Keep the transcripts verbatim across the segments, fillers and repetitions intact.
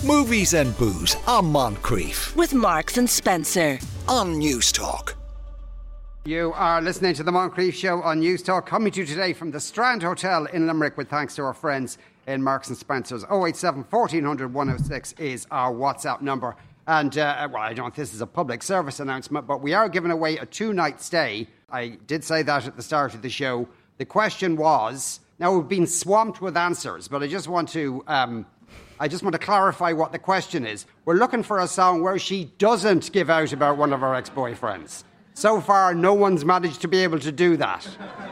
Movies and Booze on Moncrief. With Marks and Spencer. On News Talk. You are listening to the Moncrief Show on News Talk, coming to you today from the Strand Hotel in Limerick, with thanks to our friends in Marks and Spencer's. oh eight seven, fourteen hundred, one oh six is our WhatsApp number. And, uh, well, I don't know if this is a public service announcement, but we are giving away a two-night stay. I did say that at the start of the show. The question was, now we've been swamped with answers, but I just want to... Um, I just want to clarify what the question is. We're looking for a song where she doesn't give out about one of her ex-boyfriends. So far, no one's managed to be able to do that.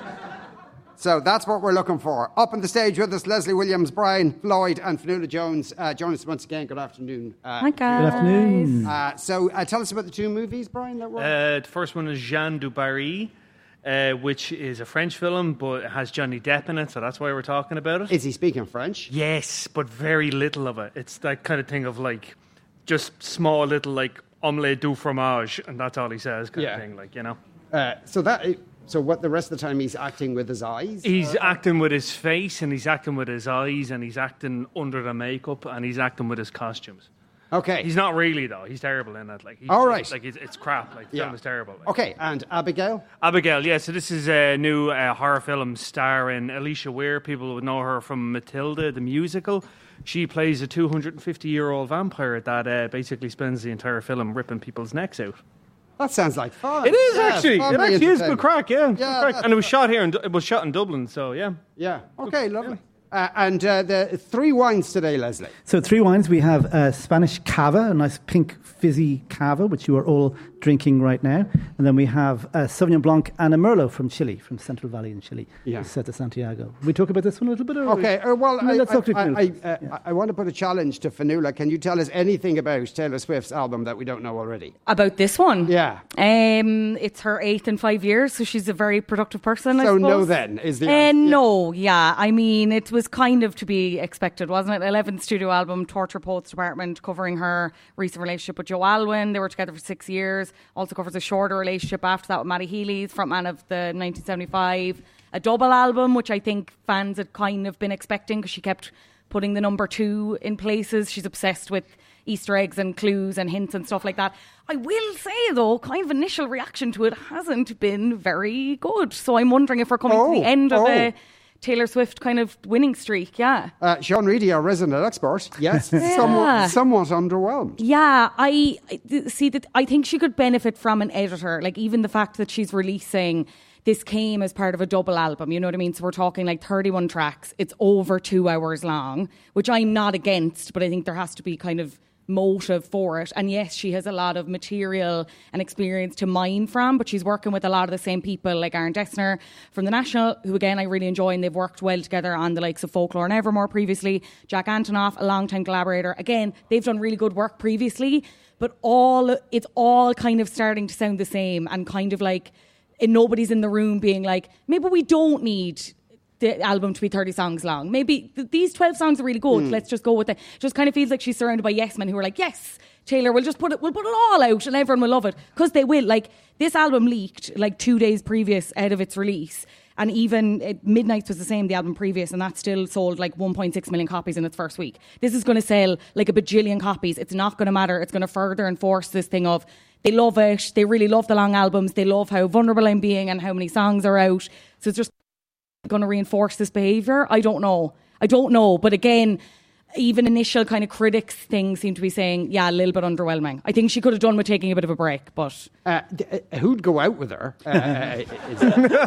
So that's what we're looking for. Up on the stage with us, Leslie Williams, Brian Floyd and Fionnuala Jones. Uh, join us once again. Good afternoon. Uh, Hi, guys. Good afternoon. Uh, so uh, tell us about the two movies, Brian, that were... Uh, the first one is Jeanne du Barry, uh, which is a French film, but it has Johnny Depp in it, so that's why we're talking about it. Is he speaking French? Yes, but very little of it. It's that kind of thing of, like, just small little, like, omelette du fromage, and that's all he says, kind yeah. of thing, like, you know. Uh, so that... So what, the rest of the time he's acting with his eyes? He's or? acting with his face, and he's acting with his eyes, and he's acting under the makeup, and he's acting with his costumes. Okay. He's not really, though. He's terrible in it. Like, he's, All right. Like, it's, it's crap. Like, the yeah. film is terrible. Like. Okay, and Abigail? Abigail, yeah. So this is a new uh, horror film starring Alicia Weir. People would know her from Matilda, the musical. She plays a two hundred fifty-year-old vampire that uh, basically spends the entire film ripping people's necks out. That sounds like fun. It is yeah, actually. It actually is good crack, yeah. yeah good crack. And it was shot here, and it was shot in Dublin, so yeah. Yeah. Okay, lovely. Yeah. Uh, and uh, the three wines today, Leslie. So three wines. We have uh, Spanish cava, a nice pink fizzy cava, which you are all drinking right now. And then we have a Sauvignon Blanc and a Merlot from Chile, from Central Valley in Chile. Yeah. Set to Santiago. We talk about this one a little bit? Or okay. Uh, well, no, I, let's I, talk to I, I, uh, yeah. I want to put a challenge to Fionnuala. Can you tell us anything about Taylor Swift's album that we don't know already? About this one? Yeah. Um, it's her eighth in five years, so she's a very productive person, I so suppose. no then, is the uh, answer? Yeah. No, yeah. I mean, it was kind of to be expected, wasn't it? eleventh studio album, Torture Poets Department, covering her recent relationship with Joe Alwyn. They were together for six years. Also covers a shorter relationship after that with Matty Healy, frontman of the nineteen seventy-five. A double album, which I think fans had kind of been expecting because she kept putting the number two in places. She's obsessed with Easter eggs and clues and hints and stuff like that. I will say, though, kind of initial reaction to it hasn't been very good. So I'm wondering if we're coming oh, to the end of oh. a Taylor Swift kind of winning streak, yeah. Uh, Sean Reedy, our resident expert, yes, yeah. somewhat, somewhat underwhelmed. Yeah, I see that. I think she could benefit from an editor. Like, even the fact that she's releasing, this came as part of a double album, you know what I mean? So we're talking like thirty-one tracks. It's over two hours long, which I'm not against, but I think there has to be kind of motive for it. And yes, she has a lot of material and experience to mine from, but she's working with a lot of the same people, like Aaron Dessner from The National, who again I really enjoy, and they've worked well together on the likes of Folklore and Evermore previously. Jack Antonoff, a long-time collaborator, again they've done really good work previously, but all it's all kind of starting to sound the same, and kind of like and nobody's in the room being like, maybe we don't need the album to be thirty songs long. Maybe th- these twelve songs are really good. Mm. Let's just go with it. Just kind of feels like she's surrounded by yes men who are like, yes, Taylor, we'll just put it, we'll put it all out and everyone will love it. Because they will. Like, this album leaked like two days previous ahead of its release. And even it, Midnights was the same, the album previous, and that still sold like one point six million copies in its first week. This is going to sell like a bajillion copies. It's not going to matter. It's going to further enforce this thing of they love it. They really love the long albums. They love how vulnerable I'm being and how many songs are out. So it's just going to reinforce this behaviour? I don't know. I don't know. But again, even initial kind of critics things seem to be saying, yeah, a little bit underwhelming. I think she could have done with taking a bit of a break, but... Uh, th- who'd go out with her? Uh, is,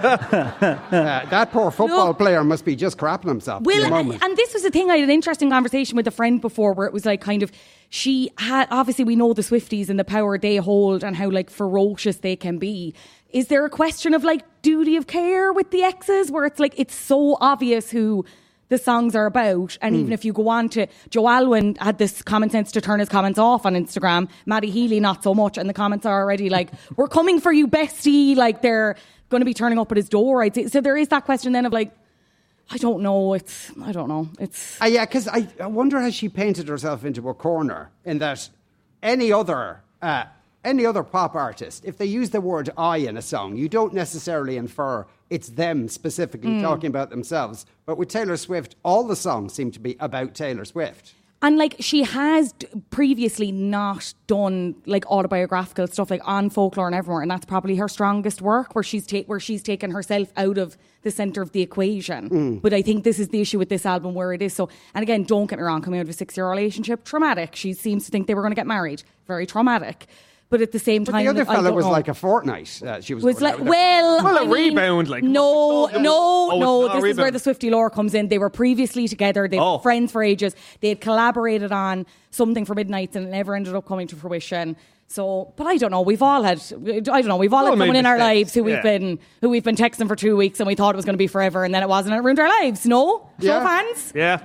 uh, that poor football Look, player must be just crapping himself. Well, and, and this was the thing, I had an interesting conversation with a friend before where it was like kind of, she had, obviously we know the Swifties and the power they hold and how like ferocious they can be. Is there a question of like duty of care with the exes where it's like, it's so obvious who the songs are about, and mm. even if you go on to Joe Alwyn had this common sense to turn his comments off on Instagram, Matty Healy not so much, and the comments are already like, we're coming for you bestie, like they're going to be turning up at his door, I'd say. So there is that question then of like, I don't know, it's I don't know it's uh, yeah, because I, I wonder has she painted herself into a corner in that any other uh, any other pop artist, if they use the word I in a song, you don't necessarily infer it's them specifically mm. talking about themselves. But with Taylor Swift, all the songs seem to be about Taylor Swift. And like she has d- previously not done like autobiographical stuff like on Folklore and Evermore, and that's probably her strongest work, where she's ta- where she's taken herself out of the centre of the equation. Mm. But I think this is the issue with this album, where it is so. And again, don't get me wrong, coming out of a six-year relationship, traumatic. She seems to think they were going to get married, very traumatic. But at the same But time, the other like, I fella don't was know. like a fortnight. Uh, she was, was going like out with well, Well, I a mean, rebound, like- no, Oh, no, it's no. not a This is where rebound. the Swifty lore comes in. They were previously together. They were Oh. friends for ages. They had collaborated on something for Midnights, and it never ended up coming to fruition. So, but I don't know. We've all had, I don't know. We've all All had made someone in our mistakes, lives who we've yeah. been, who we've been texting for two weeks, and we thought it was going to be forever, and then it wasn't, and it ruined our lives. No, show Yeah. of hands. Yeah.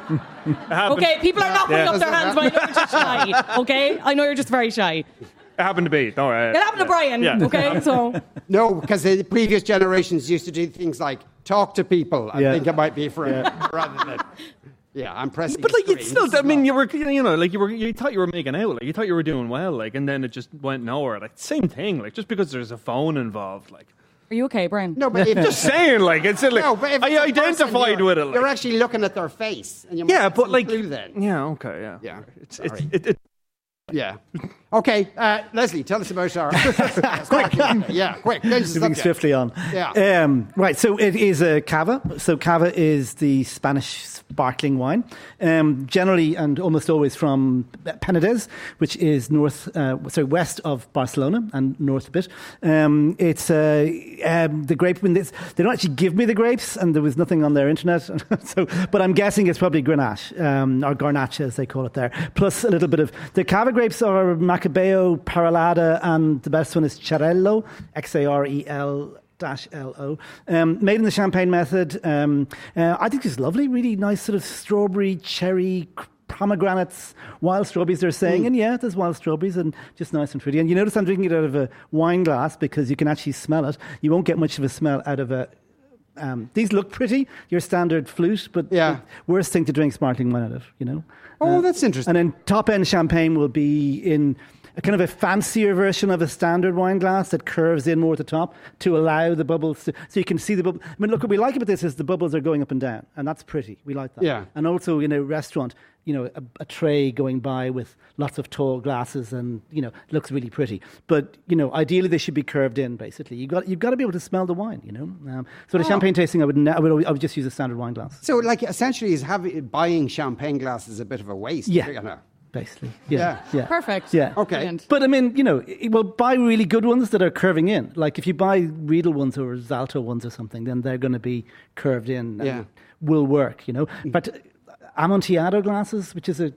It happened. Okay, people are not putting Yeah. up their hands, but I know you're just shy. Okay, I know you're just very shy. It happened to be. Don't worry. It happened to Brian. Yeah. Okay, so. No, because the previous generations used to do things like talk to people. I Yeah. think it might be for rather than. Yeah, I'm pressing. But like, screen. it's still. This is I mean, not- you were, you know, like you were, you thought you were making out, like you thought you were doing well, like, and then it just went nowhere. Like, same thing. Like, just because there's a phone involved, like, Are you okay, Brian? No, but if just saying, like, it's like no, but if I it's a person, identified you're- with it. Like, You're actually looking at their face, and you yeah, might but see like, through then. yeah, okay, yeah, Yeah, It's, it's, sorry. it, it, Yeah. Okay, uh, Leslie, tell us about our. quick. Yeah, quick. Change the Moving subject. swiftly on. Yeah. Um, right, so it is a cava. So cava is the Spanish sparkling wine, um, generally and almost always from Penedès, which is north, uh, sorry, west of Barcelona and north a bit. Um, it's uh, um, the grape. When this, they don't actually give me the grapes, and there was nothing on their internet. so, but I'm guessing it's probably Grenache um, or Garnacha, as they call it there. Plus a little bit of the cava grapes are Macabeo, Paralada, and the best one is Xarel-lo, X A R E L dash L O. Um, made in the Champagne method. Um, uh, I think it's lovely, really nice sort of strawberry, cherry, pomegranates, wild strawberries they're saying. Mm. And yeah, there's wild strawberries and just nice and pretty. And you notice I'm drinking it out of a wine glass because you can actually smell it. You won't get much of a smell out of a Um, these look pretty, your standard flute, but Yeah. the worst thing to drink sparkling wine out of, you know. Oh, that's interesting. And then top end champagne will be in a kind of a fancier version of a standard wine glass that curves in more at the top to allow the bubbles to, so you can see the bubble. I mean, look, what we like about this is the bubbles are going up and down, and that's pretty. We like that. Yeah. And also in a restaurant, you know, a, a tray going by with lots of tall glasses, and you know, it looks really pretty. But you know, ideally they should be curved in. Basically, you got you've got to be able to smell the wine. You know, um, so the Oh. champagne tasting, I would, ne- I would I would just use a standard wine glass. So, like, essentially, is having buying champagne glasses a bit of a waste? Yeah. You know? Basically, yeah, Yeah. Perfect. Yeah. Okay. Brilliant. But I mean, you know, it- well, buy really good ones that are curving in. Like if you buy Riedel ones or Zalto ones or something, then they're going to be curved in and Yeah. will work, you know. But Amontillado glasses, which is a,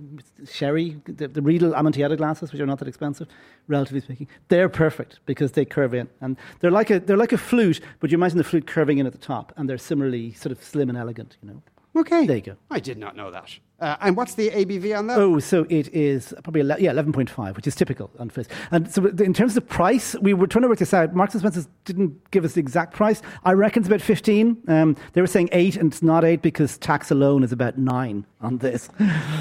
a sherry, the, the Riedel Amontillado glasses, which are not that expensive, relatively speaking, they're perfect because they curve in, and they're like a they're like a flute, but you imagine the flute curving in at the top, and they're similarly sort of slim and elegant, you know. Okay. There you go. I did not know that. Uh, and what's the A B V on that? Oh, so it is probably ele- yeah, eleven point five, which is typical on Fizz. And so in terms of price, we were trying to work this out. Marks and Spencer didn't give us the exact price. I reckon it's about fifteen. Um, they were saying eight, and it's not eight because tax alone is about nine on this.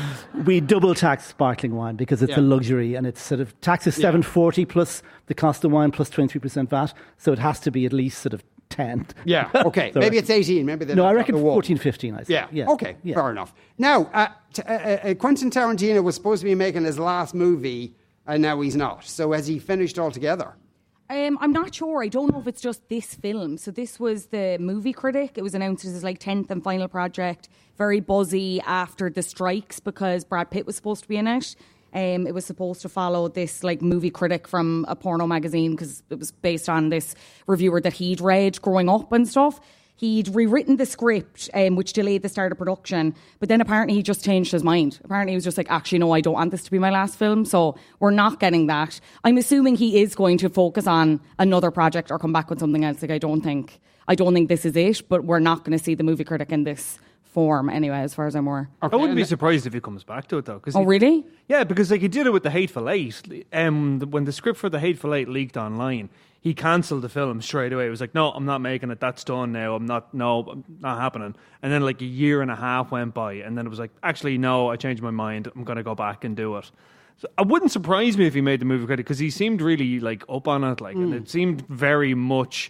We double tax sparkling wine because it's Yeah. a luxury, and it's sort of tax is seven forty plus the cost of wine plus twenty-three percent V A T, so it has to be at least sort of ten. Yeah, okay. So- Maybe it's eighteen. Maybe they No, left I out reckon the wall. fourteen, fifteen, I say. Yeah. Okay. Yeah. Fair enough. Now, uh, t- uh, uh, Quentin Tarantino was supposed to be making his last movie, and now he's not. So has he finished altogether? Um, I'm not sure. I don't know if it's just this film. So this was the Movie Critic. It was announced as his like tenth and final project. Very buzzy after the strikes because Brad Pitt was supposed to be in it. Um, it was supposed to follow this like movie critic from a porno magazine because it was based on this reviewer that he'd read growing up and stuff. He'd rewritten the script, um, which delayed the start of production. But then apparently he just changed his mind. Apparently he was just like, actually, no, I don't want this to be my last film. So we're not getting that. I'm assuming he is going to focus on another project or come back with something else. Like, I don't think, I don't think this is it, but we're not going to see the movie critic in this form anyway, as far as I'm aware. I wouldn't be surprised if he comes back to it though. 'Cause Oh, he- really? Yeah, because like he did it with The Hateful Eight. Um, the- when the script for The Hateful Eight leaked online, he cancelled the film straight away. He was like, "No, I'm not making it. That's done now. I'm not. No, not happening." And then like a year and a half went by, and then it was like, "Actually, no, I changed my mind. I'm going to go back and do it." So it wouldn't surprise me if he made the movie critic because he seemed really like up on it, like, and it seemed very much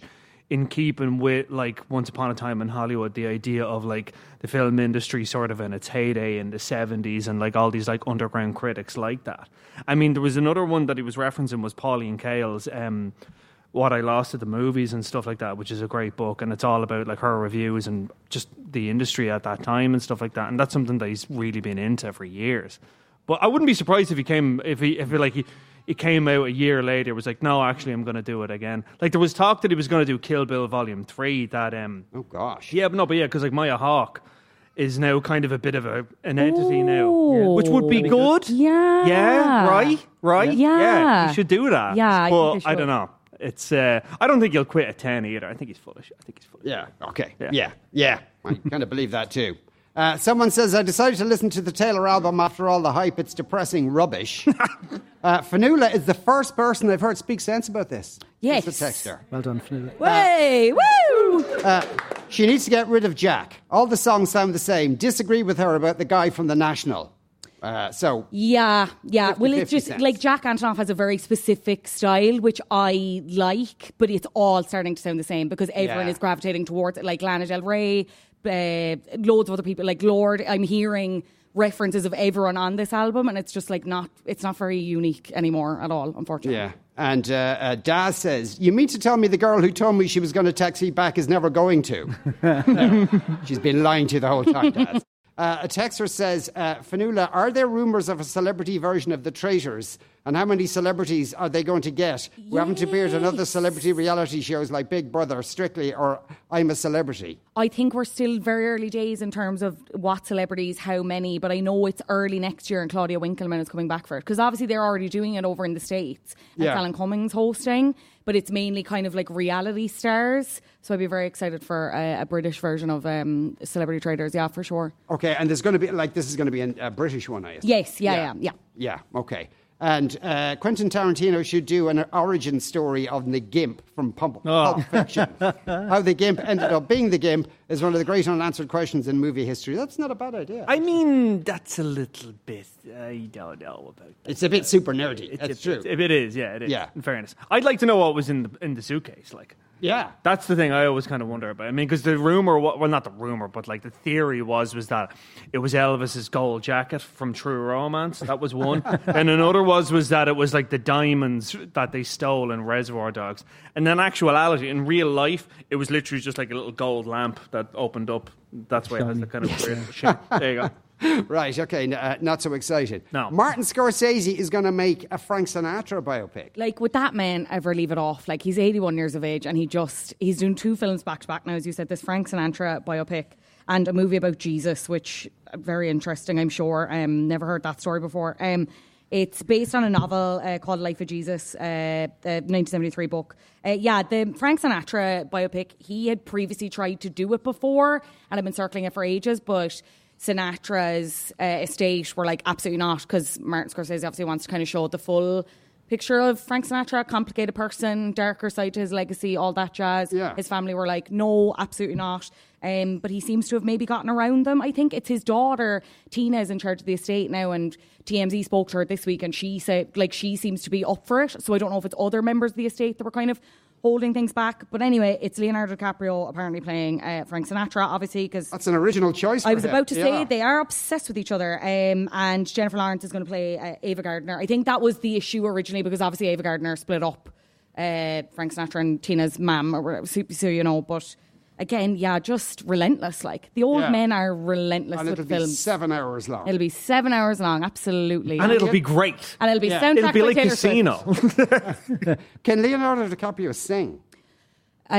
in keeping with like Once Upon a Time in Hollywood, the idea of like the film industry sort of in its heyday in the seventies and like all these like underground critics like that. I mean, there was another one that he was referencing was Pauline Kael's um, What I Lost at the Movies and stuff like that, which is a great book, and it's all about like her reviews and just the industry at that time and stuff like that. And that's something that he's really been into for years. But I wouldn't be surprised if he came if he if he like he. It came out a year later. It was like, no, actually, I'm going to do it again. Like there was talk that he was going to do Kill Bill Volume Three. That um, oh gosh, yeah, but no, but yeah, because like Maya Hawke is now kind of a bit of a an entity Ooh. now, which would be good. Yeah, yeah, right, right. Yeah, yeah he should do that. Yeah, I but think he I don't know. It's uh, I don't think he'll quit at ten either. I think he's full of shit. I think he's full of yeah, shit. okay, yeah, Yeah. yeah. yeah. I kind of believe that too. Uh, someone says, I decided to listen to the Taylor album after all the hype. It's depressing rubbish. uh, Fanula is the first person I've heard speak sense about this. Yes. It's a texter. Well done, Fanula. Way, woo! Uh, she needs to get rid of Jack. All the songs sound the same. Disagree with her about the guy from The National. Uh, so Yeah, yeah. fifty, Well, it's fifty just cents. like Jack Antonoff has a very specific style, which I like, but it's all starting to sound the same because everyone Yeah. is gravitating towards it. Like Lana Del Rey, uh, loads of other people, like Lord. I'm hearing references of everyone on this album, and it's just like not. It's not very unique anymore at all, unfortunately. Yeah. And uh, uh, Daz says, you mean to tell me the girl who told me she was going to text me back is never going to? No. She's been lying to you the whole time, Daz. Uh, a texter says, uh, Fanula, are there rumours of a celebrity version of The Traitors? And how many celebrities are they going to get who haven't appeared on other celebrity reality shows like Big Brother, Strictly, or I'm a Celebrity? I think we're still very early days in terms of what celebrities, how many, but I know it's early next year and Claudia Winkleman is coming back for it. Because obviously they're already doing it over in the States. And Yeah. Alan Cummings hosting, but it's mainly kind of like reality stars. So I'd be very excited for a, a British version of um, Celebrity Traders, yeah, for sure. Okay, and there's going to be, like, this is going to be an, a British one, I assume. Yes, yeah, yeah, yeah. Yeah, okay. And uh, Quentin Tarantino should do an origin story of the Gimp from Pulp, Pulp Fiction. How the Gimp ended up being the Gimp is one of the great unanswered questions in movie history. That's not a bad idea. I mean, that's a little bit. I don't know about that. It's a bit super nerdy. It, That's it, true. It, it is, yeah, it is. Yeah. In fairness, I'd like to know what was in the in the suitcase. Like, yeah. that's the thing I always kind of wonder about. I mean, because the rumor, well, not the rumor, but like the theory was was that it was Elvis's gold jacket from True Romance. That was one, and another was was that it was like the diamonds that they stole in Reservoir Dogs. And then, actuality, in real life, it was literally just like a little gold lamp that opened up. That's why it has the kind of weird shit. There you go. Right, okay, n- uh, not so excited. No. Martin Scorsese is going to make a Frank Sinatra biopic. Like, would that man ever leave it off? Like, he's eighty-one years of age and he just, he's doing two films back to back now, as you said, this Frank Sinatra biopic and a movie about Jesus, which uh, very interesting, I'm sure. Um, never heard that story before. Um, it's based on a novel uh, called Life of Jesus, uh, the nineteen seventy-three book. Uh, yeah, the Frank Sinatra biopic, he had previously tried to do it before and had been circling it for ages, but Sinatra's uh, estate were like, absolutely not, because Martin Scorsese obviously wants to kind of show the full picture of Frank Sinatra, complicated person, darker side to his legacy, all that jazz. Yeah. His family were like, no, absolutely not. Um, but he seems to have maybe gotten around them. I think it's his daughter, Tina, is in charge of the estate now, and T M Z spoke to her this week and she said, like, she seems to be up for it. So I don't know if it's other members of the estate that were kind of holding things back. But anyway, it's Leonardo DiCaprio apparently playing uh, Frank Sinatra, obviously, because That's an original choice. I for was him. about to Yeah. say they are obsessed with each other, um, and Jennifer Lawrence is going to play uh, Ava Gardner. I think that was the issue originally because obviously Ava Gardner split up uh, Frank Sinatra and Tina's mum, or whatever, so, so you know. But again, yeah, just relentless. Like the old Yeah. men are relentless And with it'll be films. seven hours long. It'll be seven hours long, absolutely, And it'll be great. and it'll be Yeah. soundtrack It'll be by like Taylor Casino. Swift. Can Leonardo DiCaprio sing? Uh,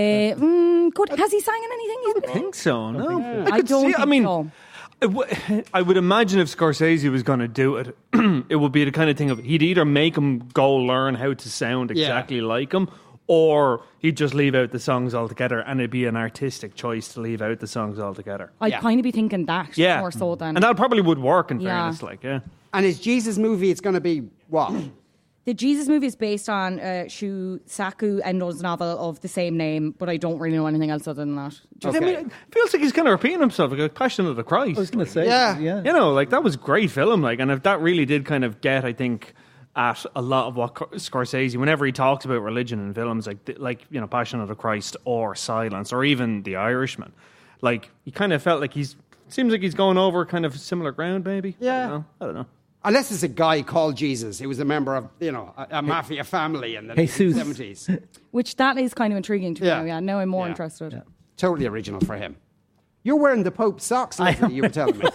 mm, good. Has he sang in anything? I don't think so, no. I could don't see- think I mean, so. I w- I would imagine if Scorsese was going to do it, it would be the kind of thing of he'd either make him go learn how to sound Yeah. exactly like him, or he'd just leave out the songs altogether, and it'd be an artistic choice to leave out the songs altogether. I'd Yeah. kind of be thinking that Yeah, more so than and that probably would work. In Yeah. fairness, like yeah. And his Jesus movie, it's going to be what? The Jesus movie is based on uh, Shusaku Endo's novel of the same name, but I don't really know anything else other than that. Just, I mean, it feels like he's kind of repeating himself, like a Passion of the Christ. I was going to say, Yeah. yeah. You know, like that was a great film, like, and if that really did kind of get, I think, at a lot of what Scorsese, whenever he talks about religion in films, like like you know, Passion of the Christ or Silence or even The Irishman, like he kind of felt like he's seems like he's going over kind of similar ground, maybe. Yeah, I don't know. I don't know. Unless it's a guy called Jesus. He was a member of, you know, a, a mafia family in the Jesus. seventies. Which that is kind of intriguing to me. Yeah. Now, yeah, now I'm more Yeah. interested. Yeah. Totally original for him. You're wearing the Pope's socks, Leslie, you were telling me.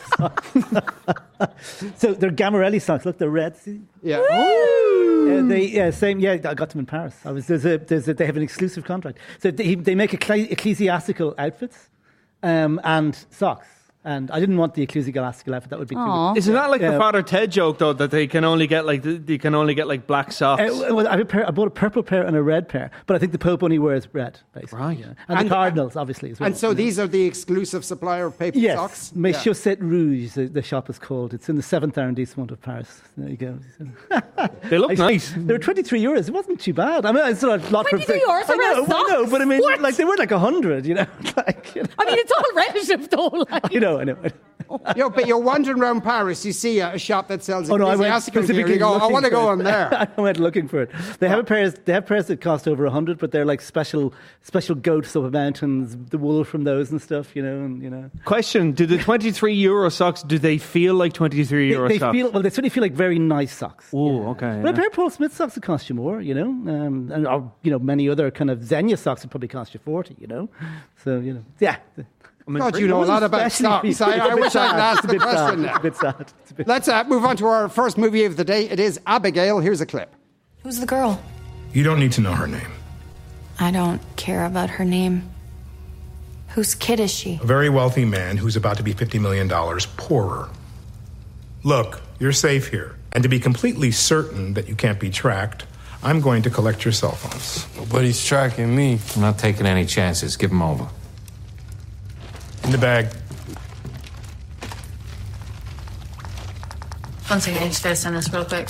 So they're Gamarelli socks. Look, they're red. See? Yeah. Uh, they yeah, same. Yeah, I got them in Paris. I was there's a there's a, they have an exclusive contract. So they, they make ecclesi- ecclesiastical outfits um, and socks. And I didn't want the ecclesiastical outfit. That would be too. Aw. Isn't that like Yeah. the Father Ted joke though, that they can only get like the, they can only get like black socks? Uh, well, I, have a pair, I bought a purple pair and a red pair, but I think the Pope only wears red, basically. Right. Yeah. And, And- the Cardinals, obviously, as well. And so you know. these are the exclusive supplier of paper Yes, socks? Mais Yeah. Chaussettes Rouges, the, the shop is called. It's in the seventh arrondissement of Paris. There you go. They look I- nice. They were twenty-three euros. It wasn't too bad. I mean, it's not a lot for twenty-three euros for I know, red I know, socks? but I mean, What? like they were like a hundred. You know, like you know, I mean, it's all relative, though. Like. you know, I know. You know, but you're wandering around Paris, you see a, a shop that sells Oh no, I went ecclesiastical gear, specifically. you go, I looking want to for go it. on there. I went looking for it. They have a pairs. They have pairs that cost over a hundred, but they're like special, special goats up the mountains, the wool from those and stuff. You know, and you know. Question: do the twenty-three euro socks? Do they feel like twenty-three euro They, they socks? feel well. They certainly feel like very nice socks. Oh, okay. But a yeah. pair of Paul Smith socks would cost you more, you know, um, and or, you know many other kind of Xenia socks would probably cost you forty, you know. So you know, yeah. I mean, God, you know a lot about Especially stocks. I, I wish I could ask It's a the bit sad. question It's now. a bit sad. It's a bit Let's uh, move on to our first movie of the day. It is Abigail. Here's a clip. Who's the girl? You don't need to know her name. I don't care about her name. Whose kid is she? A very wealthy man who's about to be fifty million dollars poorer. Look, you're safe here. And to be completely certain that you can't be tracked, I'm going to collect your cell phones. But he's tracking me. I'm not taking any chances. Give him over. In the bag. One second, I just gotta send this real quick.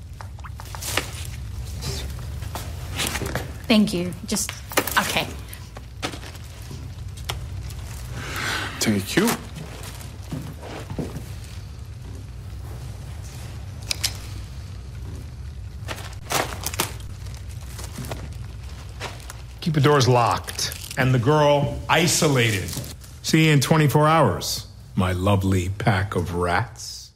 Thank you. Just, okay. Take you. Keep the doors locked. And the girl isolated. See you in twenty-four hours, my lovely pack of rats.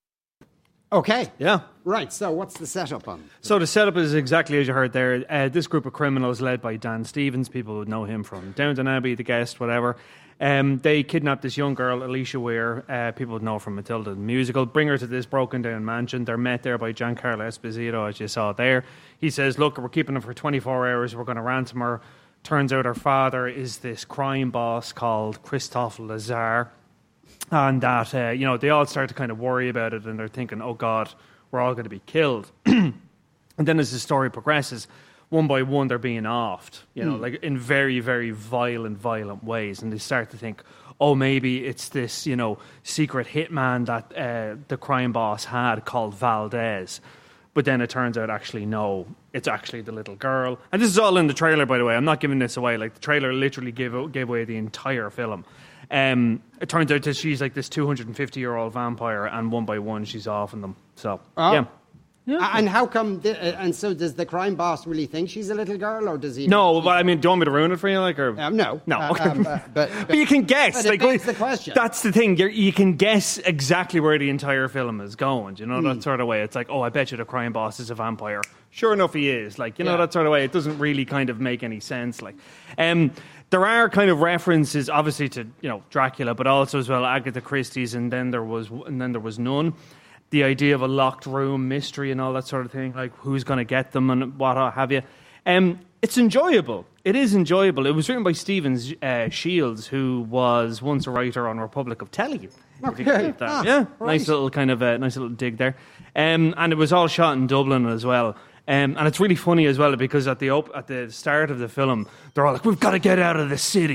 Okay. Yeah. Right, so what's the setup on? So the setup is exactly as you heard there. Uh, this group of criminals led by Dan Stevens, people would know him from Downton Abbey, The Guest, whatever. Um, they kidnapped this young girl, Alicia Weir. Uh, people would know from Matilda the musical. Bring her to this broken down mansion. They're met there by Giancarlo Esposito, as you saw there. He says, look, we're keeping her for twenty-four hours. We're going to ransom her. Turns out her father is this crime boss called Christophe Lazare. And that, uh, you know, they all start to kind of worry about it, and they're thinking, oh, God, we're all going to be killed. And then as the story progresses, one by one, they're being offed, you know, mm. like in very, very violent, violent ways. And they start to think, oh, maybe it's this, you know, secret hitman that uh, the crime boss had called Valdez. But then it turns out, actually, no, it's actually the little girl. And this is all in the trailer, by the way. I'm not giving this away. Like, the trailer literally gave, gave away the entire film. Um, it turns out that she's like this two hundred fifty-year-old vampire, and one by one, she's offing them. So, Oh. yeah. Uh, And how come? The, uh, and so, does the crime boss really think she's a little girl, or does he? No, but I mean, do you want me to ruin it for you? Like, or Um, no, no. Uh, Okay. um, uh, but, but, But you can guess. But it like, begs the question. That's the thing. You're, you can guess exactly where the entire film is going. Do you know Hmm. that sort of way? It's like, oh, I bet you the crime boss is a vampire. Sure enough, he is. Like, you know Yeah. that sort of way. It doesn't really kind of make any sense. Like, um, there are kind of references, obviously, to you know Dracula, but also as well Agatha Christie's, and then there was and then there was none. The idea of a locked room mystery and all that sort of thing, like who's going to get them and what have you. Um, it's enjoyable. It is enjoyable. It was written by Stephen uh, Shields, who was once a writer on Republic of Telly. Okay. That. Ah, yeah, right. nice little kind of uh, nice little dig there. Um, and it was all shot in Dublin as well. Um, and it's really funny as well because at the op- at the start of the film, they're all like, "We've got to get out of the city."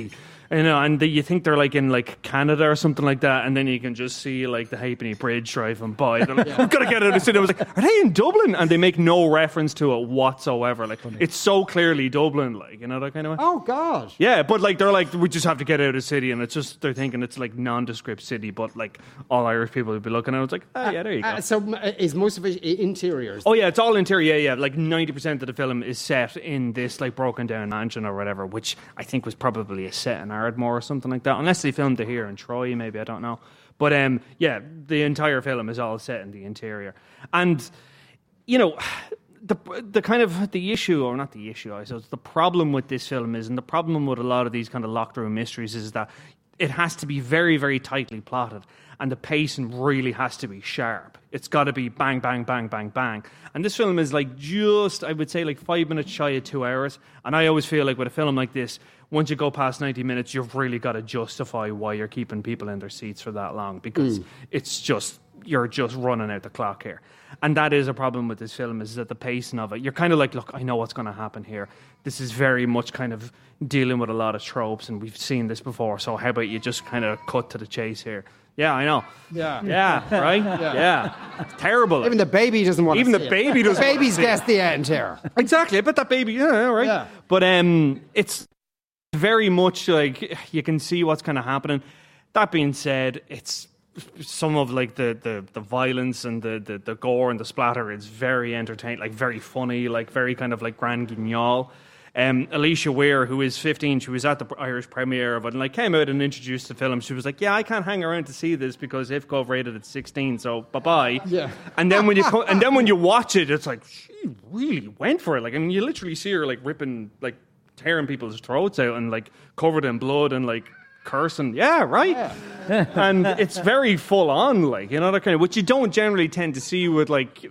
You know, and the, you think they're like in like Canada or something like that, and then you can just see like the Halfpenny Bridge driving by. They're like, yeah. We've got to get out of the city. I was like, are they in Dublin? And they make no reference to it whatsoever. Like, Funny. It's so clearly Dublin, like, you know, that kind of way. Oh, God. Yeah, but like, they're like, we just have to get out of the city, and it's just, they're thinking it's like nondescript city, but like all Irish people would be looking at it. It's like, oh, yeah, there you go. Uh, so uh, is most of it interiors? Oh, yeah, it's all interior, yeah, yeah. Like ninety percent of the film is set in this like broken down mansion or whatever, which I think was probably a set in Ardmore or something like that, unless they filmed it here in Troy, maybe, I don't know. But um, yeah, the entire film is all set in the interior. And, you know, the the kind of the issue, or not the issue, I suppose, the problem with this film is, and the problem with a lot of these kind of locked room mysteries is that it has to be very, very tightly plotted, and the pacing really has to be sharp. It's got to be bang, bang, bang, bang, bang. And this film is like just, I would say, like five minutes shy of two hours. And I always feel like with a film like this, once you go past ninety minutes, you've really got to justify why you're keeping people in their seats for that long, because mm. it's just, you're just running out the clock here. And that is a problem with this film, is that the pacing of it, you're kind of like, look, I know what's going to happen here. This is very much kind of dealing with a lot of tropes, and we've seen this before, so how about you just kind of cut to the chase here? Yeah, I know. Yeah. Yeah, right? Yeah. yeah. It's terrible. Even the baby doesn't want Even to the see baby it. doesn't The baby's want to guessed the end here. Exactly. I bet that baby, yeah, right? Yeah. But um, it's very much like, you can see what's kind of happening. That being said, it's some of like the, the, the violence and the, the, the gore and the splatter is very entertaining, like very funny, like very kind of like Grand Guignol. Um, Alicia Weir, who is fifteen, she was at the Irish premiere of it and like came out and introduced the film. She was like, yeah, I can't hang around to see this because IFCO rated it sixteen, so bye-bye. Yeah. And then when you co- and then when you watch it, it's like, she really went for it. Like, I mean, you literally see her like ripping, like tearing people's throats out and like covered in blood and like cursing. Yeah, right? Yeah. And it's very full on, like, you know, that kind of, which you don't generally tend to see with like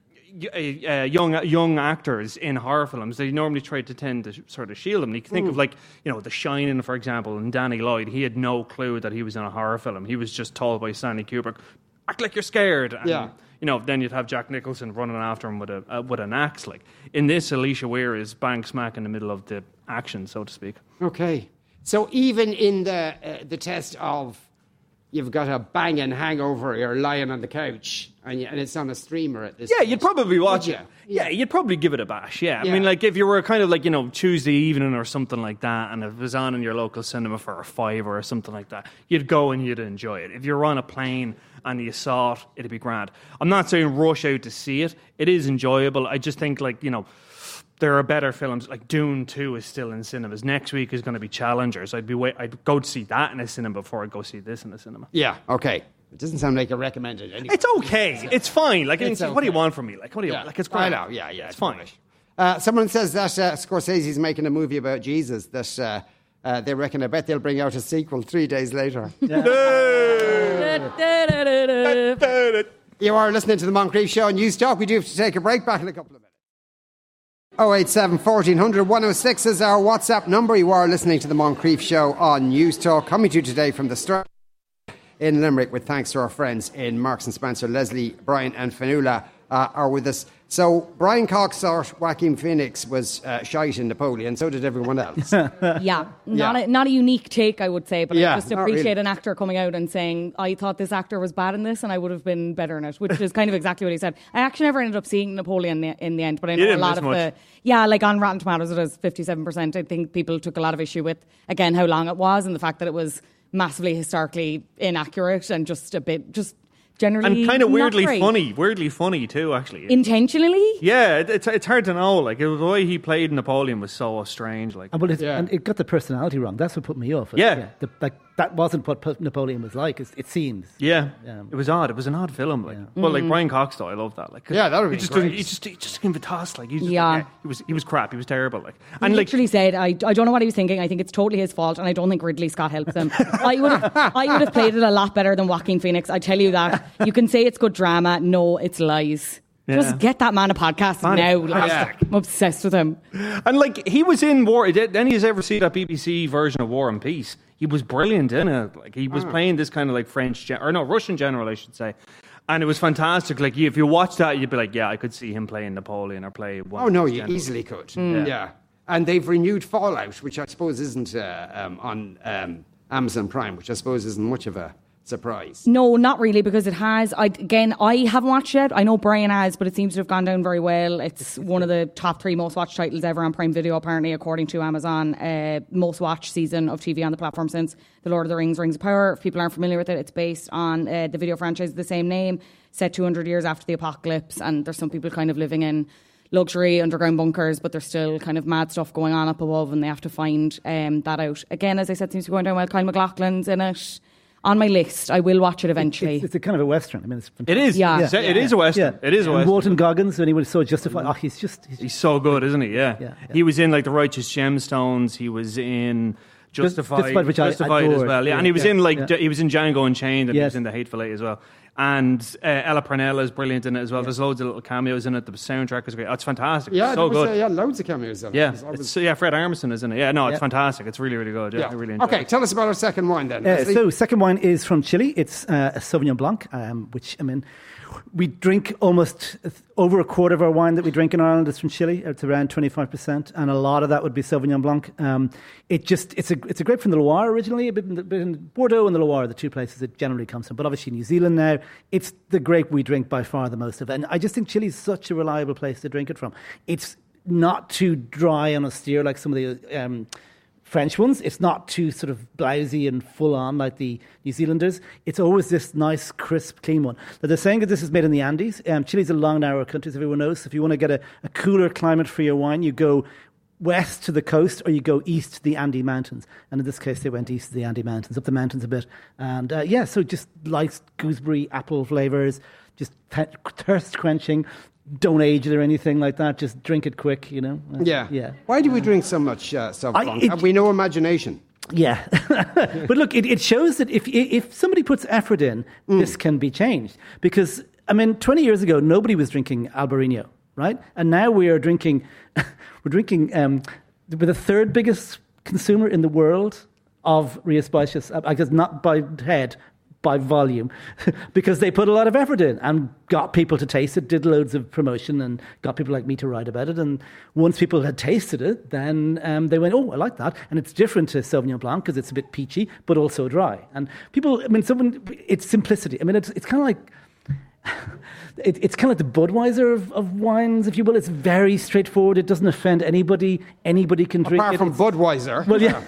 Uh, young young actors in horror films. They normally try to tend to sort of shield them. You can think mm. of like, you know, The Shining, for example, and Danny Lloyd. He had no clue that he was in a horror film. He was just told by Stanley Kubrick, act like you're scared. And, yeah. you know, then you'd have Jack Nicholson running after him with a uh, with an axe. Like in this, Alicia Weir is bang smack in the middle of the action, so to speak. Okay, so even in the uh, the test of you've got a banging hangover, you're lying on the couch, and, you, and it's on a streamer at this Yeah, point. you'd probably watch Would it. you? Yeah. yeah, you'd probably give it a bash, yeah. yeah. I mean, like, if you were kind of like, you know, Tuesday evening or something like that, and it was on in your local cinema for a fiver or something like that, you'd go and you'd enjoy it. If you're on a plane and you saw it, it'd be grand. I'm not saying rush out to see it. It is enjoyable. I just think, like, you know, there are better films, like Dune two is still in cinemas. Next week is going to be Challengers. I'd be wait, I'd go to see that in a cinema before I go see this in a cinema. Yeah, okay. It doesn't sound like a recommended anyway. It's okay. It's fine. Like, It's it's okay. What do you want from me? Like, what do you Yeah. want? Like, it's I great. know, yeah, yeah. It's fine. Uh, someone says that uh, Scorsese's making a movie about Jesus, that uh, uh, they reckon, I bet they'll bring out a sequel three days later. You are listening to the Moncrief Show on News Talk. We do have to take a break. Back in a couple of minutes. oh eight seven, fourteen hundred, one oh six is our WhatsApp number. You are listening to the Moncrief Show on News Talk. Coming to you today from the Strand in Limerick, with thanks to our friends in Marks and Spencer. Leslie, Brian and Fanula uh, are with us. So Brian Cox thought Joaquin Phoenix was uh, shite in Napoleon. So did everyone else. yeah, not, Yeah. A, not a unique take, I would say, but Yeah, I just not appreciate really. an actor coming out and saying, I thought this actor was bad in this and I would have been better in it, which is kind of exactly what he said. I actually never ended up seeing Napoleon in the, in the end, but I know You a didn't lot miss of much. the... Yeah, like on Rotten Tomatoes it is fifty-seven percent. I think people took a lot of issue with, again, how long it was and the fact that it was massively historically inaccurate and just a bit... just. Generally And kind of not weirdly great. funny. Weirdly funny, too, actually. Intentionally? yeah, it, it's it's hard to know. Like, it was, the way he played Napoleon was so strange. Like, And, well, it's, Yeah. and it got the personality wrong. That's what put me off. Yeah. the, like that wasn't what P- Napoleon was like. It, it seems. yeah, Um, it was odd. It was an odd film. Like, Yeah. but like Brian Cox, though, I love that. Like, 'cause Yeah, that would he be just great. doesn't- He just he just didn't give a toss. Like, he just, Yeah. yeah, he was he was crap. He was terrible. Like, He and like, literally said, I, I don't know what he was thinking. I think it's totally his fault, and I don't think Ridley Scott helps him. I would have I would have played it a lot better than Joaquin Phoenix. I tell you that. You can say it's good drama. No, it's lies. Yeah. Just get that man a podcast now. Like, Fantastic. I'm obsessed with him. And like, he was in War. Did any of you ever see that B B C version of War and Peace? He was brilliant in it. Like, he was playing this kind of like French gen- or no Russian general, I should say. And it was fantastic. Like, if you watch that, you'd be like, yeah, I could see him playing Napoleon or play one. Oh, of no, these you generals. easily could. Yeah. Yeah. And they've renewed Fallout, which I suppose isn't uh, um, on um, Amazon Prime, which I suppose isn't much of a surprise. No, not really, because it has. I, again, I haven't watched it. I know Brian has, but it seems to have gone down very well. It's one of the top three most watched titles ever on Prime Video, apparently, according to Amazon. Uh, most watched season of T V on the platform since The Lord of the Rings, Rings of Power. If people aren't familiar with it, it's based on uh, the video franchise of the same name, set two hundred years after the apocalypse, and there's some people kind of living in luxury underground bunkers, but there's still kind of mad stuff going on up above, and they have to find um, that out. Again, as I said, seems to be going down well. Kyle MacLachlan's in it. On my list, I will watch it eventually. It's, it's a kind of a western. I mean, it's it is. Yeah, yeah. It is a western. Yeah. It is a and western. Walton Goggins, when he was so justified, oh, he's just he's, he's so good, isn't he? Yeah. Yeah, yeah. He was in like The Righteous Gemstones. He was in Justified, Justified, which Justified I as well. Yeah, and he was yeah, in like yeah. he was in Django Unchained, and yes. he was in The Hateful Eight as well. And uh, Ella Purnell is brilliant in it as well. Yeah. There's loads of little cameos in it. The soundtrack is great. Oh, it's fantastic. Yeah, it's so was, good. Uh, yeah, loads of cameos in it. Yeah, I was- it's, yeah, Fred Armisen, isn't it? Yeah, no, it's Yeah. fantastic. It's really, really good. Yeah, Yeah. I really enjoy Okay, it. tell us about our second wine then. Uh, Leslie. so, second wine is from Chile. It's uh, a Sauvignon Blanc, um, which, I mean, we drink almost over a quarter of our wine that we drink in Ireland is from Chile. It's around twenty-five percent, and a lot of that would be Sauvignon Blanc. Um, it just it's a it's a grape from the Loire originally, a bit in, the, bit in Bordeaux and the Loire, the two places it generally comes from. But obviously New Zealand now, it's the grape we drink by far the most of. And I just think Chile is such a reliable place to drink it from. It's not too dry and austere like some of the um, French ones. It's not too sort of blousy and full on like the New Zealanders. It's always this nice, crisp, clean one. Now, they're saying that this is made in the Andes. Um, Chile's a long, narrow country, as everyone knows. So if you want to get a, a cooler climate for your wine, you go west to the coast or you go east to the Andes Mountains. And in this case, they went east to the Andes Mountains, up the mountains a bit. And uh, yeah, so just light gooseberry, apple flavours, just th- thirst quenching. Don't age it or anything like that. Just drink it quick, you know. Uh, yeah. yeah. Why do we drink so much uh, Sauv I- Blanc? it- Have we no imagination? Yeah. But look, it, it shows that if if somebody puts effort in, Mm. this can be changed. Because, I mean, twenty years ago, nobody was drinking Albarino, right? And now we are drinking, we're drinking, um, we're the third biggest consumer in the world of Ria Spicious, I guess not by head, by volume, because they put a lot of effort in and got people to taste it, did loads of promotion and got people like me to write about it. And once people had tasted it, then um, they went, oh, I like that. And it's different to Sauvignon Blanc because it's a bit peachy, but also dry. And people, I mean, someone, it's simplicity. I mean, it's, it's kind of like, it, it's kind of like the Budweiser of, of wines, if you will. It's very straightforward. It doesn't offend anybody. Anybody can drink Apart it. from It's- Budweiser. Well, yeah.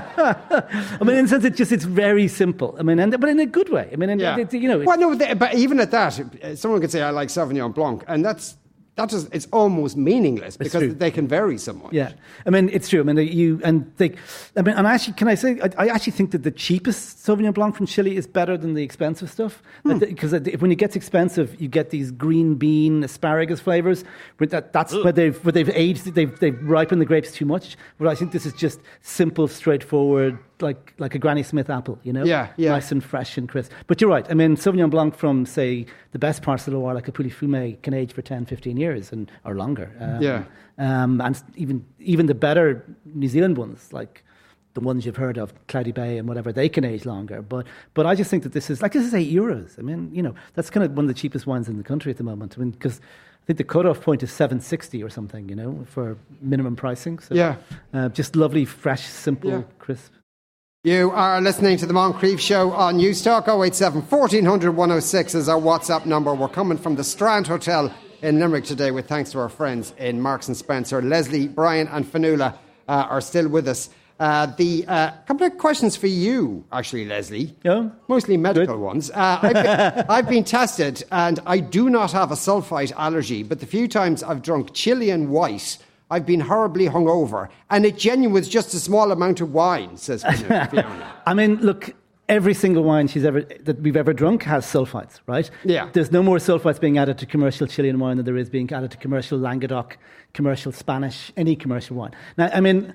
I mean, in a sense, it's just, it's very simple. I mean, and, but in a good way. I mean, in, Yeah. it, you know. It, well, no, they, but even at that, uh, someone could say, I like Sauvignon Blanc, and that's, that is, it's almost meaningless because true. they can vary so much. Yeah, I mean it's true. I mean you and they. I mean, and actually, can I say I, I actually think that the cheapest Sauvignon Blanc from Chile is better than the expensive stuff because hmm. when it gets expensive, you get these green bean asparagus flavors. But that, that's Ugh. where they've where they've aged, they've they've ripened the grapes too much. But I think this is just simple, straightforward, like like a Granny Smith apple. You know, yeah, yeah, nice and fresh and crisp. But you're right. I mean, Sauvignon Blanc from say the best parts of the Loire, like a Pouilly-Fumé, can age for ten, fifteen years and or longer. Um, yeah. Um, and even even the better New Zealand ones, like the ones you've heard of, Cloudy Bay and whatever, they can age longer. But but I just think that this is like this is eight euros. I mean, you know, that's kind of one of the cheapest wines in the country at the moment. I mean, because I think the cutoff point is seven sixty or something, you know, for minimum pricing. So, yeah, uh, just lovely, fresh, simple, yeah. crisp. You are listening to the Moncrief Show on Newstalk. oh eight seven, fourteen hundred, one oh six is our WhatsApp number. We're coming from the Strand Hotel in Limerick today with thanks to our friends in Marks and Spencer. Leslie, Brian and Fanula uh, are still with us. Uh, the uh, couple of questions for you, actually, Leslie. Yeah. Mostly medical Good. ones. Uh, I've, been, I've been tested and I do not have a sulphite allergy, but the few times I've drunk Chilean white, I've been horribly hungover, and it genuinely was just a small amount of wine, says Fiona. I mean, look, every single wine she's ever that we've ever drunk has sulfites, right? Yeah. There's no more sulfites being added to commercial Chilean wine than there is being added to commercial Languedoc, commercial Spanish, any commercial wine. Now, I mean,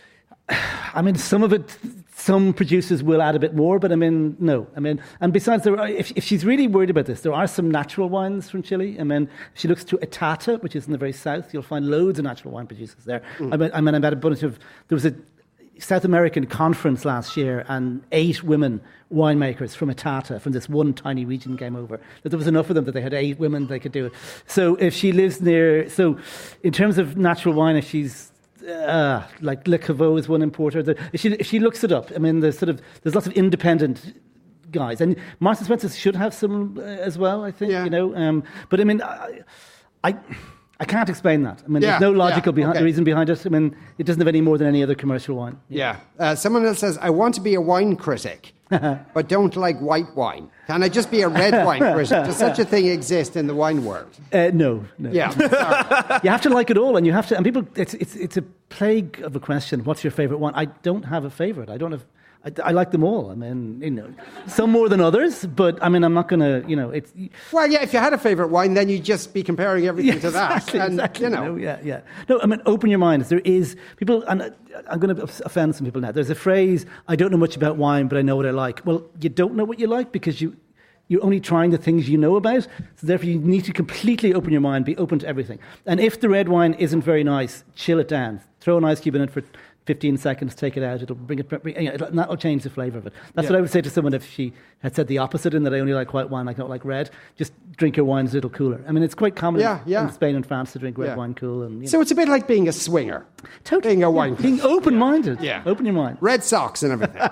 I mean, some of it, some producers will add a bit more, but I mean, no. I mean, and besides, there are, if, if she's really worried about this, there are some natural wines from Chile. I mean, if she looks to Itata, which is in the very south, you'll find loads of natural wine producers there. Mm. I mean, I mean, I met a bunch of, there was a South American conference last year, and eight women winemakers from Itata, from this one tiny region, came over. That there was enough of them that they had eight women they could do it. So if she lives near, so in terms of natural wine, if she's uh, like Le Caveau is one importer. The, if, she, if she looks it up, I mean, there's sort of there's lots of independent guys, and Marks and Spencer should have some uh, as well. I think, Yeah. you know. Um, but I mean, I, I I can't explain that. I mean, Yeah, there's no logical yeah, behi- okay. reason behind it. I mean, it doesn't have any more than any other commercial wine. Yeah. Uh, someone else says, I want to be a wine critic, but don't like white wine. Can I just be a red wine critic? Does such a thing exist in the wine world? Uh, no, no. Yeah. Sorry. You have to like it all, and you have to. And people, it's it's it's a plague of a question. What's your favorite one? I don't have a favorite. I don't have. I, I like them all. I mean, you know, some more than others, but I mean, I'm not going to, you know, it's. Well, yeah, if you had a favourite wine, then you'd just be comparing everything Yeah, to that. exactly, and, exactly. you know. No, yeah, yeah. No, I mean, open your mind. There is people, and I- I'm going to offend some people now. There's a phrase: "I don't know much about wine, but I know what I like." Well, you don't know what you like because you. You're only trying the things you know about, so therefore you need to completely open your mind, be open to everything. And if the red wine isn't very nice, chill it down. Throw an ice cube in it for fifteen seconds, take it out. It'll bring it, bring, you know, it'll, that'll change the flavour of it. That's Yeah. what I would say to someone if she had said the opposite, in that I only like white wine, I don't like red. Just drink your wine a little cooler. I mean, it's quite common Yeah, yeah. in Spain and France to drink red Yeah. wine cool. And you So know. it's a bit like being a swinger. Totally. Being a wine critic. Being open-minded. Yeah. Open your mind. Red socks and everything.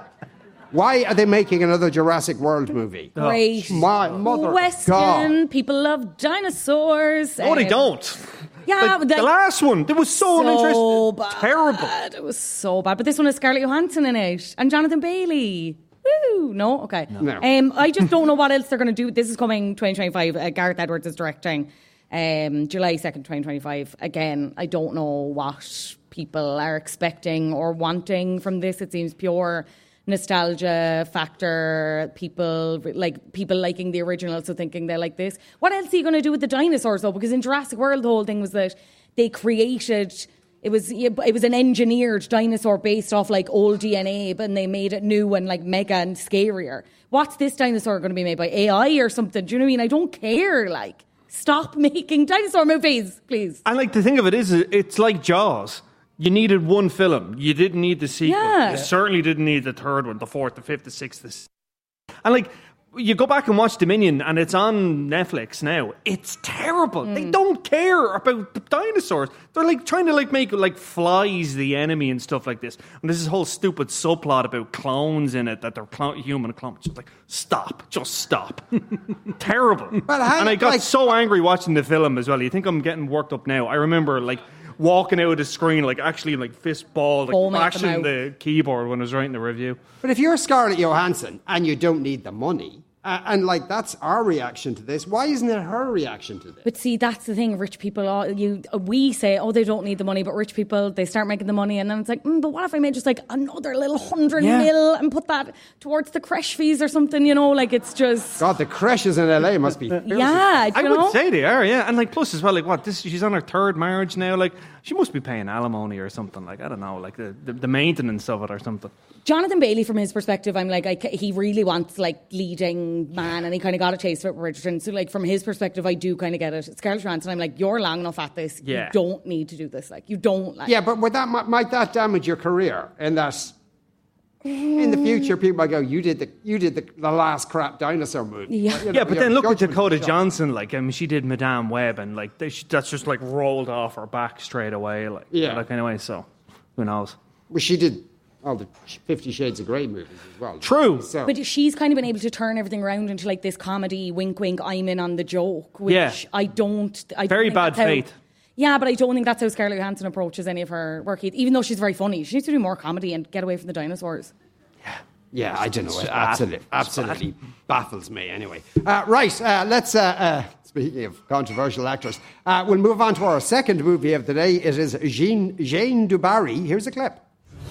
Why are they making another Jurassic World movie? Great. My mother of Western. God. People love dinosaurs. No, they um, don't. Yeah, Like, but the like- last one, it was so, so uninteresting. bad. Terrible. It was so bad. But this one has Scarlett Johansson in it and Jonathan Bailey. Woo! No, okay. No. Um, I just don't know what else they're going to do. This is coming twenty twenty-five. Uh, Gareth Edwards is directing. Um, July second, twenty twenty-five. Again, I don't know what people are expecting or wanting from this. It seems pure nostalgia factor. People like people liking the original, so thinking they like this. What else are you going to do with the dinosaurs though? Because in Jurassic World, the whole thing was that they created. It was it was an engineered dinosaur based off like old D N A, but they made it new and like mega and scarier. What's this dinosaur going to be made by A I or something? Do you know what I mean? I don't care. Like, stop making dinosaur movies, please. And like the thing of it is, it's like Jaws. You needed one film. You didn't need the sequel. Yeah. You certainly didn't need the third one, the fourth, the fifth, the sixth. The sixth. And like, you go back and watch Dominion, and it's on Netflix now. It's terrible. Mm. They don't care about the dinosaurs. They're like trying to like make like flies the enemy and stuff like this. And there's this whole stupid subplot about clones in it, that they're clone, human clones. Just like, stop, just stop. Terrible. But how- and I got like- so angry watching the film as well. You think I'm getting worked up now? I remember like walking out of the screen, like actually like fist ball, like Foaming at them bashing out. the keyboard when I was writing the review. But if you're Scarlett Johansson and you don't need the money, uh, and like that's our reaction to this, why isn't it her reaction to this? But see, that's the thing. Rich people, all, you we say, oh, they don't need the money, but rich people, they start making the money, and then it's like, mm, but what if I made just like another little hundred Yeah. mil and put that towards the creche fees or something? You know, like it's just God, the creches in L A must be fierce. yeah. I you would know? say they are, yeah. And like plus as well, like what this she's on her third marriage now, like she must be paying alimony or something, like I don't know, like the, the, the maintenance of it or something. Jonathan Bailey, from his perspective, I'm like, I, he really wants like leading man, and he kind of got a taste of it with Bridgerton. So like from his perspective, I do kind of get it. Scarlett Johansson, I'm like, you're long enough at this. Yeah. You don't need to do this. Like you don't. Like, Yeah, but would that might that damage your career? In that, in the future, people might go, "You did the you did the, the last crap dinosaur movie." Yeah. You know, Yeah, but your then look at judgment Dakota is shot. Johnson. Like, I mean, she did Madame Web, and like they, she, that's just like rolled off her back straight away. Like, Yeah. Like anyway, so who knows? Well, she did all the Fifty Shades of Grey movies as well. True. So, But she's kind of been able to turn everything around into like this comedy, wink, wink. I'm in on the joke, which Yeah. I don't. I don't Very think bad that's how- faith. Yeah, but I don't think that's how Scarlett Johansson approaches any of her work. Even though she's very funny, she needs to do more comedy and get away from the dinosaurs. yeah, I don't know. It bad. absolutely, It's absolutely baffles me. Anyway, uh, right. Uh, let's. Uh, uh, speaking of controversial actors, uh, we'll move on to our second movie of the day. It is Jeanne, Jane du Barry. Here's a clip.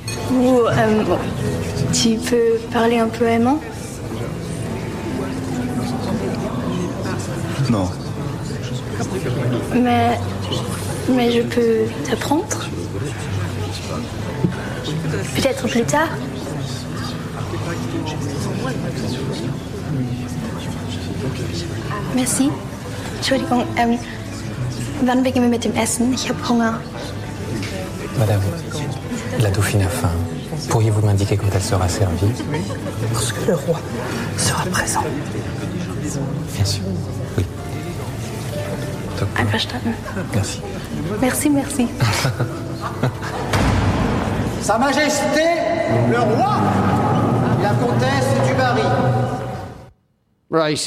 Ou, euh, tu peux parler un peu allemand? Non. Mais, mais je peux t'apprendre? Peut-être plus tard? Merci. Entschuldigung, ähm, wann beginnen wir mit dem Essen? Ich habe Hunger. Madame, la dauphine a faim. Pourriez-vous m'indiquer quand elle sera servie? Lorsque le roi sera présent. Bien sûr. Oui. Einverstanden. Merci. Merci, merci. Sa Majesté, le roi, la comtesse du Barry. Right.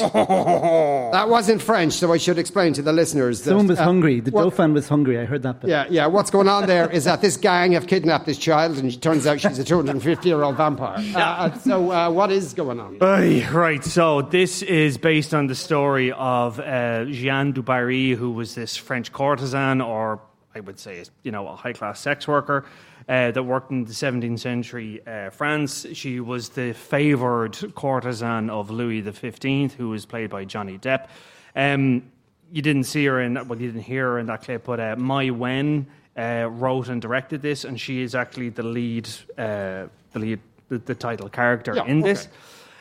That wasn't French, so I should explain to the listeners. That, Someone was uh, hungry. The what, Dauphin was hungry. I heard that bit. Yeah, yeah. What's going on there is that this gang have kidnapped this child, and it turns out she's a two hundred fifty-year-old vampire. Uh, so uh, what is going on? Aye, right, so this is based on the story of uh, Jeanne du Barry, who was this French courtesan, or I would say, you know, a high-class sex worker. Uh, that worked in the seventeenth century uh, France. She was the favoured courtesan of Louis the fifteenth, who was played by Johnny Depp. Um, you didn't see her in, well, you didn't hear her in that clip, but uh, Mai Wen uh, wrote and directed this, and she is actually the lead, uh, the lead, the, the title character yeah, in okay. this.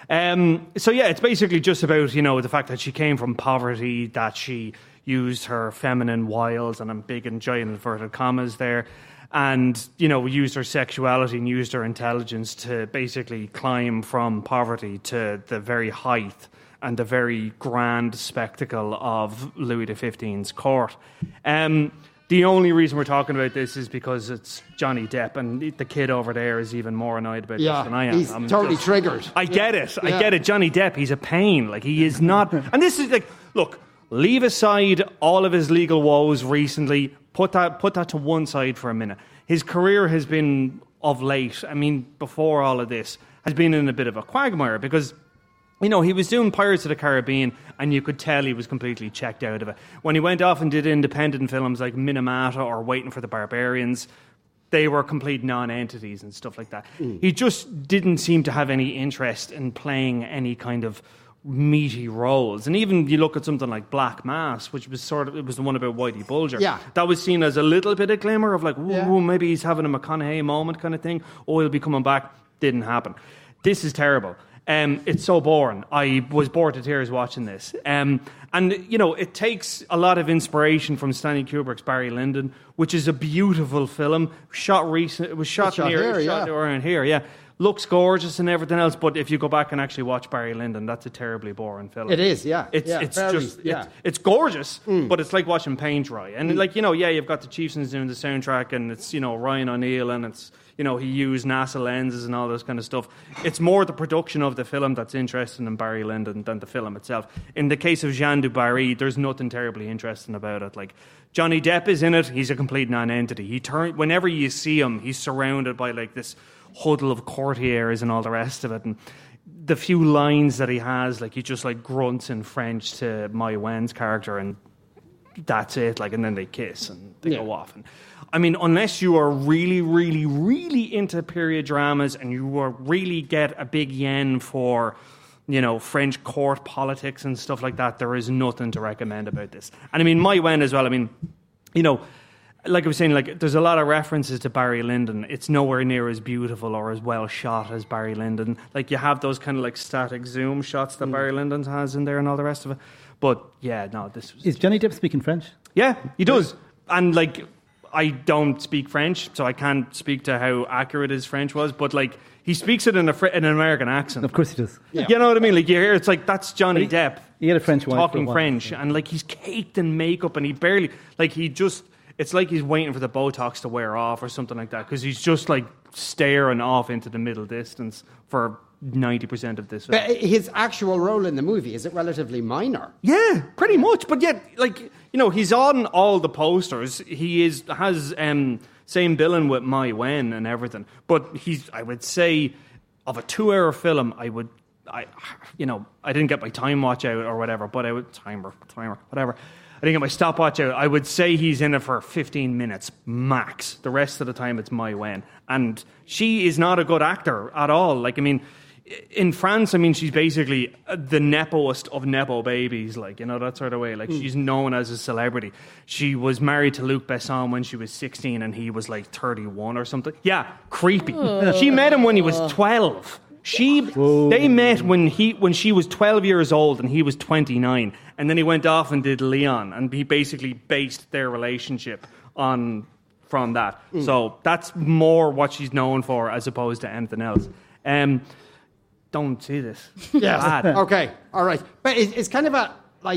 Um, so yeah, it's basically just about, you know, the fact that she came from poverty, that she used her feminine wiles, and I'm big and giant inverted commas there, and, you know, used her sexuality and used her intelligence to basically climb from poverty to the very height and the very grand spectacle of Louis the fifteenth's court. Um, the only reason we're talking about this is because it's Johnny Depp, and the kid over there is even more annoyed about Yeah, this than I am. he's I'm totally just- triggered. I get it. I Yeah. get it. Johnny Depp, he's a pain. Like, he is not... And this is like, look, leave aside all of his legal woes recently. Put that, put that to one side for a minute. His career has been, of late, I mean, before all of this, has been in a bit of a quagmire because, you know, he was doing Pirates of the Caribbean and you could tell he was completely checked out of it. When he went off and did independent films like Minamata or Waiting for the Barbarians, they were complete non-entities and stuff like that. Mm. He just didn't seem to have any interest in playing any kind of meaty roles. And even you look at something like Black Mass, which was sort of, it was the one about Whitey Bulger. Yeah. That was seen as a little bit of glimmer of like, ooh, Yeah. maybe he's having a McConaughey moment kind of thing. Oh, he'll be coming back. Didn't happen. This is terrible. Um, it's so boring. I was bored to tears watching this. Um, and, you know, it takes a lot of inspiration from Stanley Kubrick's Barry Lyndon, which is a beautiful film. Shot recent. It was shot, It's shot near, here, shot yeah. around here, yeah. Looks gorgeous and everything else, but if you go back and actually watch Barry Lyndon, that's a terribly boring film. It is, yeah. It's yeah, it's very, just yeah. it's, it's gorgeous, but it's like watching paint dry. And like, you know, yeah, you've got the Chieftains doing the soundtrack, and it's, you know, Ryan O'Neal, and it's, you know, he used NASA lenses and all this kind of stuff. It's more the production of the film that's interesting in Barry Lyndon than the film itself. In the case of Jeanne du Barry, there's nothing terribly interesting about it. Like, Johnny Depp is in it; he's a complete non-entity. He turn whenever you see him, he's surrounded by like this huddle of courtiers and all the rest of it, and the few lines that he has, like he just like grunts in French to Mai Wen's character, and that's it. Like, and then they kiss and they Yeah. go off. And I mean, unless you are really, really, really into period dramas and you are really get a big yen for, you know, French court politics and stuff like that, there is nothing to recommend about this. And I mean, Mai Wen as well. I mean, you know, like I was saying, like there's a lot of references to Barry Lyndon. It's nowhere near as beautiful or as well shot as Barry Lyndon. Like, you have those kind of like static zoom shots that mm. Barry Lyndon has in there and all the rest of it. But yeah, no, this was... Is Johnny Depp speaking French? Yeah, he does. And like, I don't speak French, so I can't speak to how accurate his French was, but like, he speaks it in, a, in an American accent. Of course he does. Yeah. You know what I mean? Like, you hear, it's like, that's Johnny he, Depp. He had a French wife talking for a while, French, yeah. and like, he's caked in makeup, and he barely, like, he just, it's like he's waiting for the Botox to wear off or something like that, because he's just like staring off into the middle distance for ninety percent of this film. But his actual role in the movie, is it relatively minor? Yeah, pretty much. But yet, like, you know, he's on all the posters. He is has um, same billing with Mai Wen and everything. But he's, I would say, of a two-hour film, I would, I, you know, I didn't get my time watch out or whatever, but I would timer, timer, whatever. I didn't get my stopwatch out. I would say he's in it for fifteen minutes max. The rest of the time, it's Mai Wen, and she is not a good actor at all. Like, I mean, in France, I mean, she's basically the nepoest of nepo babies, like, you know, that sort of way. Like, mm. she's known as a celebrity. She was married to Luc Besson when she was sixteen, and he was like thirty-one or something. Yeah, creepy. Oh. She met him when he was twelve. She, Whoa. They met when he, when she was twelve years old and he was twenty-nine, and then he went off and did Leon, and he basically based their relationship on from that. Mm. So that's more what she's known for as opposed to anything else. Um, don't see this. Yeah. Okay. All right. But it's kind of a like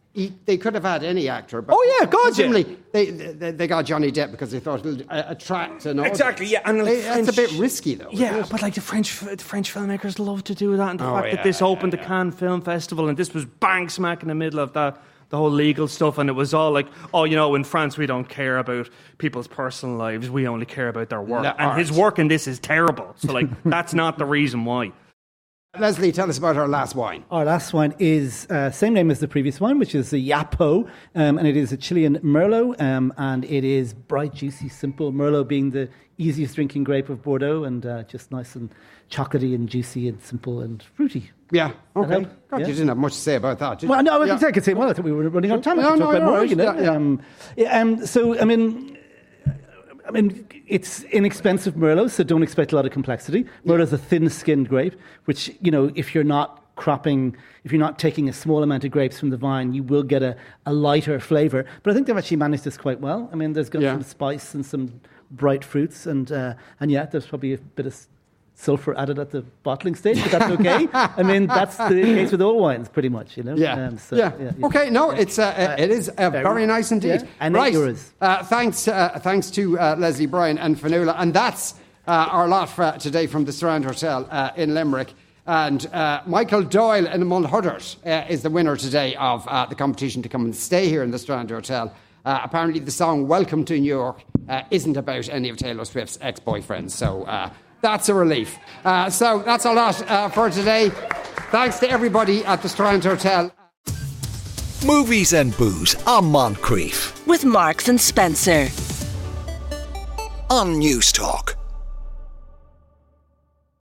he, they could have had any actor. But oh yeah, God, presumably yeah. they, they they got Johnny Depp because they thought it'll uh, attract an audience. Exactly, yeah. And like They- French, that's a bit risky, though. Yeah, isn't it? but like the French, the French filmmakers love to do that, and the Oh, fact yeah, that this yeah, opened yeah. the Cannes Film Festival, and this was bang smack in the middle of that, the whole legal stuff, and it was all like, oh, you know, in France we don't care about people's personal lives, we only care about their work, The and art. his work in this is terrible. So like, that's not the reason why. Leslie, tell us about our last wine. Our last wine is uh, same name as the previous one, which is the Yapo, um, and it is a Chilean Merlot, um, and it is bright, juicy, simple. Merlot being the easiest drinking grape of Bordeaux, and uh, just nice and chocolatey and juicy and simple and fruity. Yeah, okay. help? God, Yeah. you didn't have much to say about that, did you? Well, no, I Yeah. can I could say, well, I thought we were running out of time. I No, could no, talk about you're more, right. you know. Yeah, yeah. Um, yeah, um, so, I mean, I mean, it's inexpensive Merlot, so don't expect a lot of complexity. Merlot is a thin-skinned grape, which, you know, if you're not cropping, if you're not taking a small amount of grapes from the vine, you will get a, a lighter flavour. But I think they've actually managed this quite well. I mean, there's got Yeah. some spice and some bright fruits, and uh, and yeah, there's probably a bit of sulphur added at the bottling stage, but that's okay. I mean, that's the case with all wines, pretty much, you know. Yeah. Um, so, yeah. yeah, yeah. Okay. No, Yeah. it's uh, it is uh, very, very nice indeed. yeah. And right. eight euros. Uh, thanks. Uh, thanks to uh, Leslie Bryan and Fionnuala, and that's uh, our lot for today from the Strand Hotel uh, in Limerick. And uh, Michael Doyle in Mulhuddart uh, is the winner today of uh, the competition to come and stay here in the Strand Hotel. Uh, apparently, the song "Welcome to New York" uh, isn't about any of Taylor Swift's ex-boyfriends, so. Uh, That's a relief. Uh, so that's a lot uh, for today. Thanks to everybody at the Strand Hotel. Movies and Booze on Moncrief With Marks and Spencer. on News Talk.